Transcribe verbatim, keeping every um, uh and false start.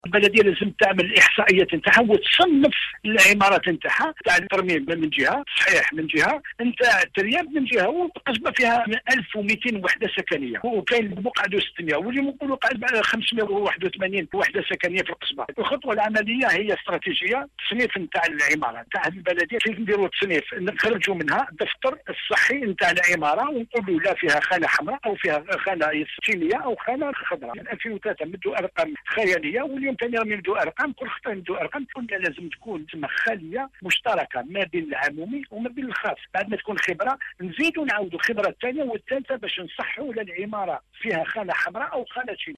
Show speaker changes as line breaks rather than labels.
البلديه لازم تعمل الاحصائيات نتاعها وتصنف العمارات نتاعها، تاع الترميم من جهه، صحيح من جهه، نتاع الترياب من جهه، والقصبه فيها ألف ومئتين وحده سكنيه، وكاين بقعه ستمائة، واليوم نقولوا خمسمائة وواحد وثمانين وحده سكنيه في القصبه. الخطوه العمليه هي استراتيجيه تصنيف نتاع العماره نتاع البلديه، كيف نديروا تصنيف نخرجوا منها الدفتر الصحي نتاع العماره، ونقولوا لا فيها خانه حمراء او فيها خانه سكينيه او خانه خضراء. من ألفين وثلاثة مدوا ارقام خياليه، واليوم ثاني راهم يمدوا ارقام، كل خطه يمدوا ارقام. كلها لازم تكون تسمى خليه مشتركه ما بين العمومي وما بين الخاص. بعد ما تكون خبره نزيدوا نعاودوا خبره الثانيه والثالثه باش نصحوا للعماره فيها خانه حمراء او خانه